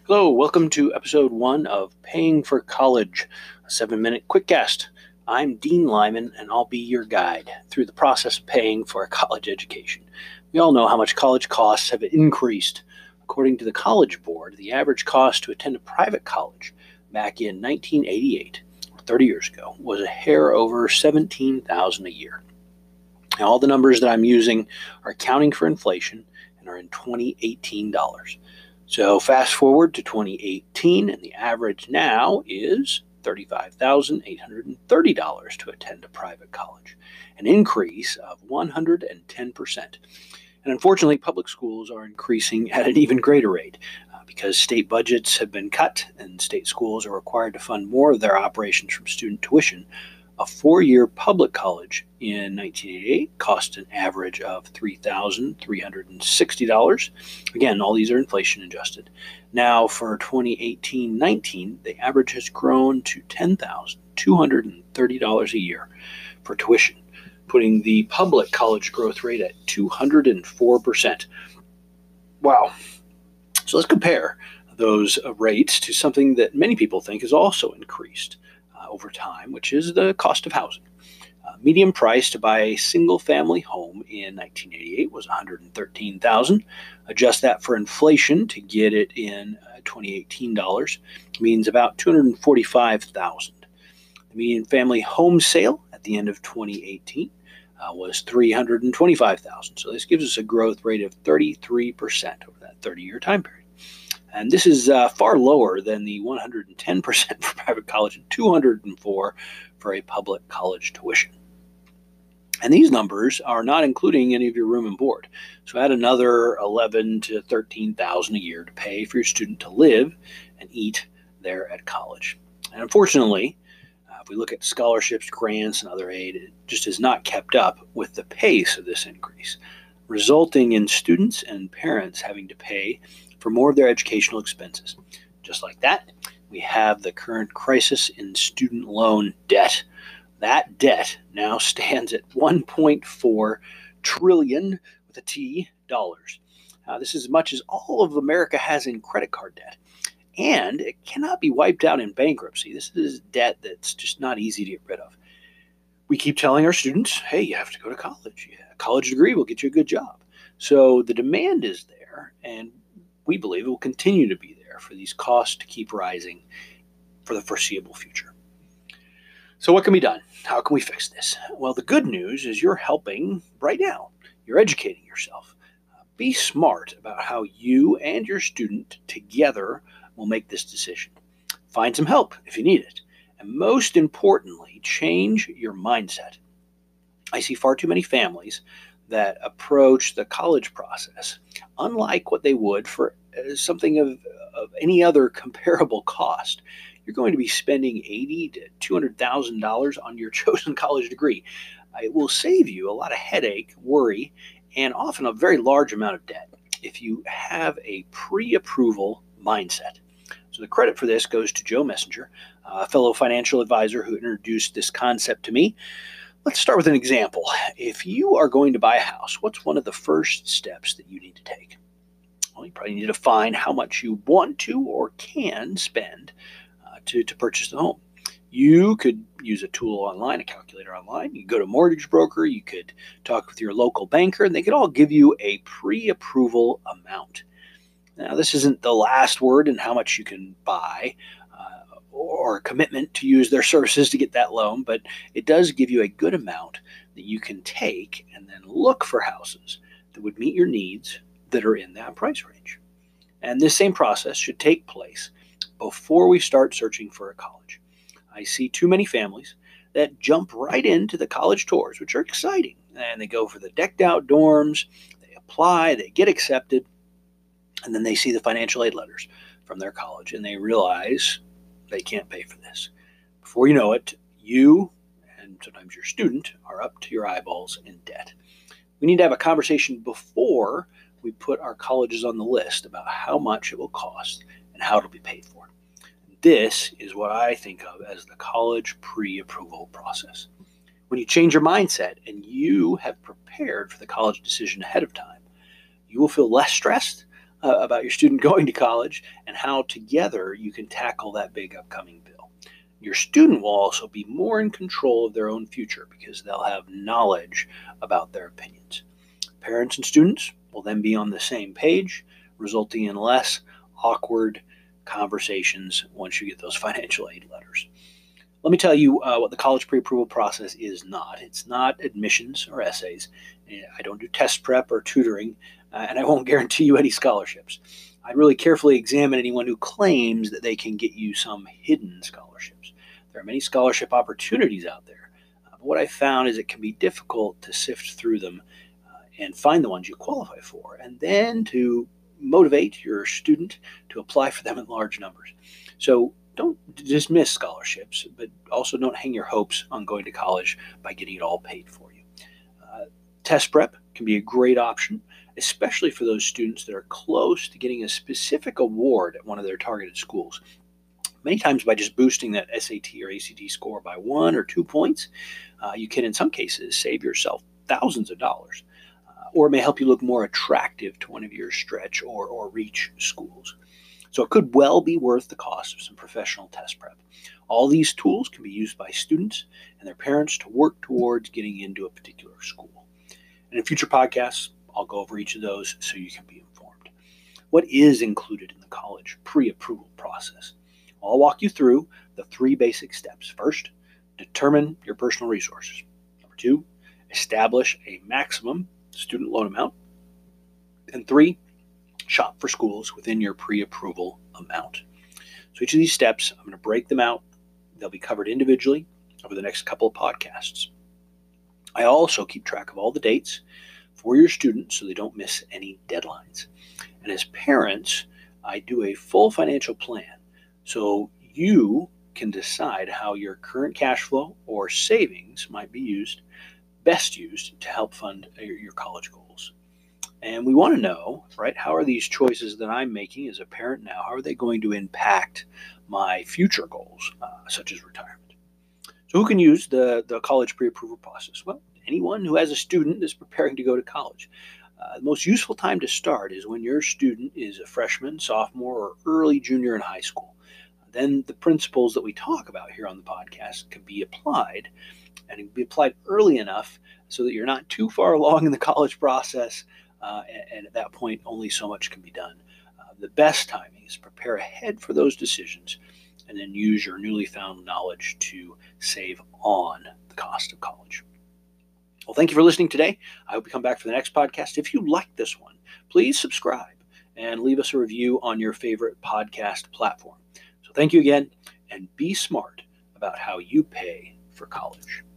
Hello, welcome to episode 1 of Paying for College, a 7-minute quickcast. I'm Dean Lyman, and I'll be your guide through the process of paying for a college education. We all know how much college costs have increased. According to the College Board, the average cost to attend a private college back in 1988, or 30 years ago, was a hair over $17,000 a year. Now, all the numbers that I'm using are accounting for inflation and are in 2018 dollars. So fast forward to 2018, and the average now is $35,830 to attend a private college, an increase of 110%. And unfortunately, public schools are increasing at an even greater rate because state budgets have been cut and state schools are required to fund more of their operations from student tuition. A 4-year public college in 1988 cost an average of $3,360. Again, all these are inflation adjusted. Now for 2018-19, the average has grown to $10,230 a year for tuition, putting the public college growth rate at 204%. Wow. So let's compare those rates to something that many people think has also increased over time, which is the cost of housing. Median price to buy a single-family home in 1988 was $113,000. Adjust that for inflation to get it in 2018 dollars means about $245,000. The median family home sale at the end of 2018 was $325,000. So this gives us a growth rate of 33% over that 30-year time period. And this is far lower than the 110% for private college and 204% for a public college tuition. And these numbers are not including any of your room and board. So add another $11,000 to $13,000 a year to pay for your student to live and eat there at college. And unfortunately, if we look at scholarships, grants, and other aid, it just has not kept up with the pace of this increase, resulting in students and parents having to pay for more of their educational expenses. Just like that, we have the current crisis in student loan debt. That debt now stands at $1.4 trillion with a T dollars. This is as much as all of America has in credit card debt. And it cannot be wiped out in bankruptcy. This is debt that's just not easy to get rid of. We keep telling our students, hey, you have to go to college. A college degree will get you a good job. So the demand is there, and we believe it will continue to be there for these costs to keep rising for the foreseeable future. So what can be done? How can we fix this? Well, the good news is you're helping right now. You're educating yourself. Be smart about how you and your student together will make this decision. Find some help if you need it. And most importantly, change your mindset. I see far too many families that approach the college process unlike what they would for something of any other comparable cost. You're going to be spending $80,000 to $200,000 on your chosen college degree. It will save you a lot of headache, worry, and often a very large amount of debt if you have a pre-approval mindset. So the credit for this goes to Joe Messenger, a fellow financial advisor who introduced this concept to me. Let's start with an example. If you are going to buy a house, what's one of the first steps that you need to take? Well, you probably need to define how much you want to or can spend to purchase the home. You could use a tool online, a calculator online. You could go to a mortgage broker. You could talk with your local banker, and they could all give you a pre-approval amount. Now, this isn't the last word in how much you can buy or a commitment to use their services to get that loan, but it does give you a good amount that you can take and then look for houses that would meet your needs that are in that price range. And this same process should take place before we start searching for a college. I see too many families that jump right into the college tours, which are exciting, and they go for the decked out dorms, they apply, they get accepted, and then they see the financial aid letters from their college and they realize they can't pay for this. Before you know it, you and sometimes your student are up to your eyeballs in debt. We need to have a conversation before we put our colleges on the list about how much it will cost and how it'll be paid for. This is what I think of as the college pre-approval process. When you change your mindset and you have prepared for the college decision ahead of time, you will feel less stressed, about your student going to college and how together you can tackle that big upcoming bill. Your student will also be more in control of their own future because they'll have knowledge about their opinions. Parents and students will then be on the same page, resulting in less awkward conversations once you get those financial aid letters. Let me tell you what the college pre-approval process is not. It's not admissions or essays. I don't do test prep or tutoring, and I won't guarantee you any scholarships. I'd really carefully examine anyone who claims that they can get you some hidden scholarships. There are many scholarship opportunities out there, but what I found is it can be difficult to sift through them and find the ones you qualify for, and then to motivate your student to apply for them in large numbers. So don't dismiss scholarships, but also don't hang your hopes on going to college by getting it all paid for you. Test prep can be a great option, especially for those students that are close to getting a specific award at one of their targeted schools. Many times by just boosting that SAT or ACT score by 1 or 2 points, you can in some cases save yourself thousands of dollars. Or it may help you look more attractive to one of your stretch or reach schools. So it could well be worth the cost of some professional test prep. All these tools can be used by students and their parents to work towards getting into a particular school. And in future podcasts, I'll go over each of those so you can be informed. What is included in the college pre-approval process? I'll walk you through the 3 basic steps. First, determine your personal resources. Number 2, establish a maximum student loan amount. And 3, shop for schools within your pre-approval amount. So each of these steps, I'm going to break them out. They'll be covered individually over the next couple of podcasts. I also keep track of all the dates for your students so they don't miss any deadlines. And as parents, I do a full financial plan so you can decide how your current cash flow or savings might be best used to help fund your college goals. And we want to know, right, how are these choices that I'm making as a parent now, how are they going to impact my future goals, such as retirement? So who can use the college pre-approval process? Well, anyone who has a student that's preparing to go to college. The most useful time to start is when your student is a freshman, sophomore, or early junior in high school. Then the principles that we talk about here on the podcast can be applied, and it can be applied early enough so that you're not too far along in the college process, and at that point, only so much can be done. The best timing is prepare ahead for those decisions and then use your newly found knowledge to save on the cost of college. Well, thank you for listening today. I hope you come back for the next podcast. If you like this one, please subscribe and leave us a review on your favorite podcast platform. So thank you again, and be smart about how you pay for college.